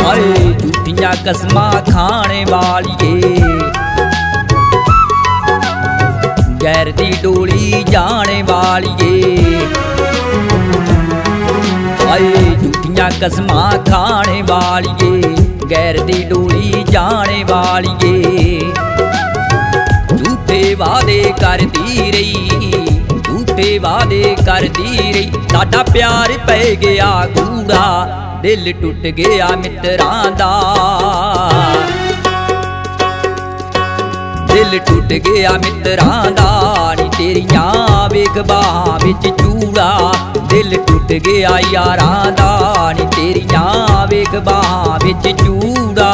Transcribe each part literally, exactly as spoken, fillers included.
हाय झूठियां कसमां खाने वालिए गैर दी डोली जाने वालिए हाय झूठियां कसमां खाने वालिए गैर दी डोली जाने वालिए झूठे वादे करदी रही झूठे वादे करदी रही साडा प्यार पै गया कूड़ा दिल टुट गया मित्रां दा दिल टुट गया मित्रां दा नी तेरियां वेख बाहां विच चूड़ा दिल टुट गया यारां दा नी तेरियां वेख बाहां विच चूड़ा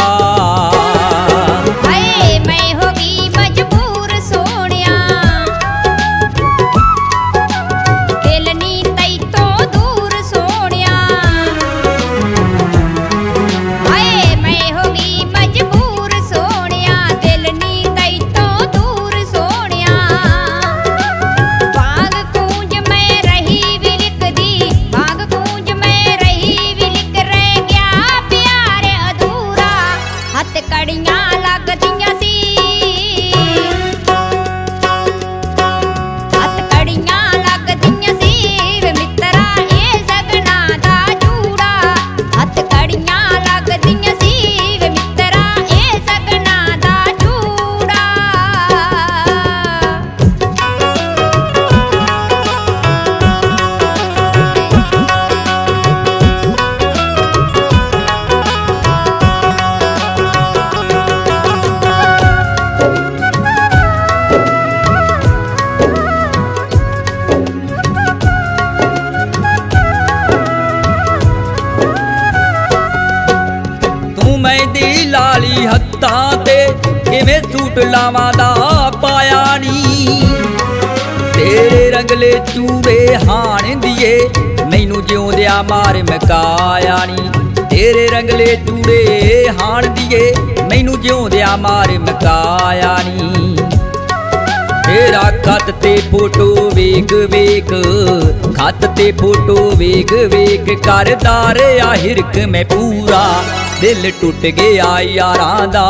लाली हत्थां ते किवें सूट लावां दा पाया नी तेरे रंगले चूड़े हाण दिए मैनू जिउंदिया मार मकाया नी तेरे रंगले चूड़े हाण दिए मैनू जिउंदिया मार मकाया नी तेरा खत ते फोटो वेख वेख खत ते फोटो वेख वेख करदा रहा हिरख मैं पूरा दिल टुट गया यारां दा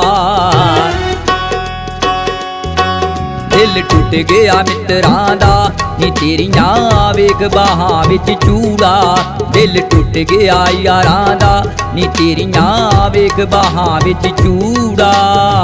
दिल टुट गया मित्रां दा नी तेरियां वेख बाहां विच चूड़ा दिल टुट गया यारां दा नी तेरियां वेख बाहां विच चूड़ा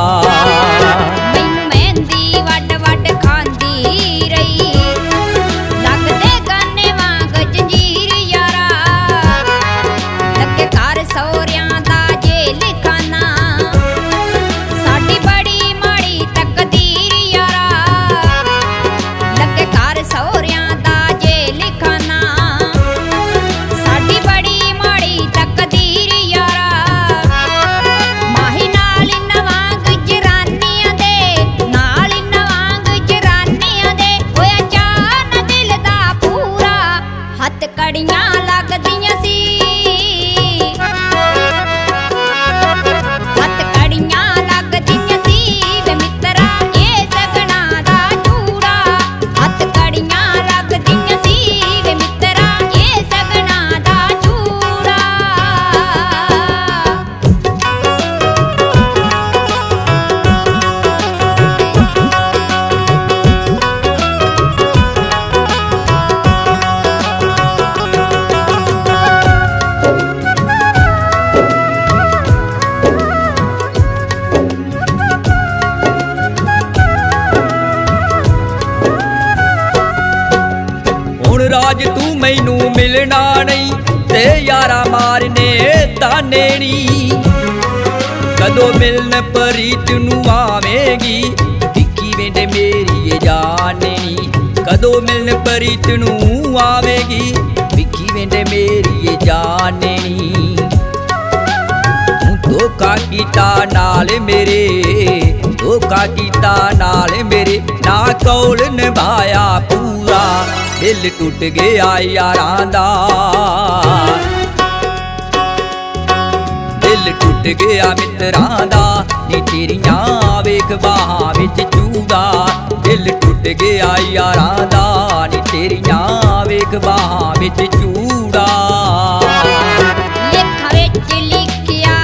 राज तू मैनू मिलना नहीं ते यारा मारने ताने नी कदों मिलन प्रीत नू आवेगी टिक्की वेंदे मेरी जाने नी कदों मिलन प्रीत नू आवेगी टिक्की वेंदे मेरी जाने नी धोखा कीता नाल मेरे धोखा कीता नाल मेरे ना कौल निभाया पूरा दिल टुट गया यारां दा दिल टुट गया मित्रां दा नी तेरियां वेख बाहां विच चूड़ा दिल टुट गया यारां दा नी तेरियां वेख बाहां विच चूड़ा लेखा विच लिखिया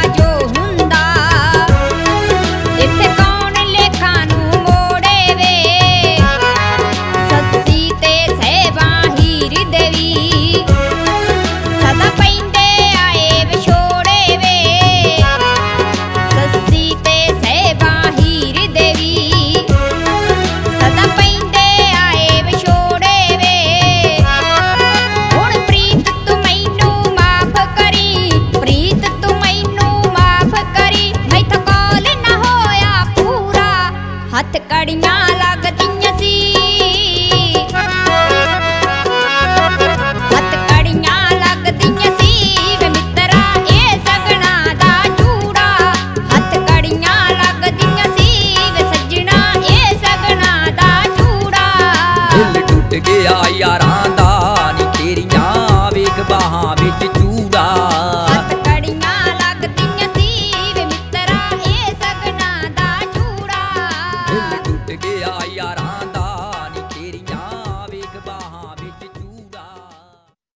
ਟੁੱਟ ਗਿਆ ਯਾਰਾਂ ਦਾ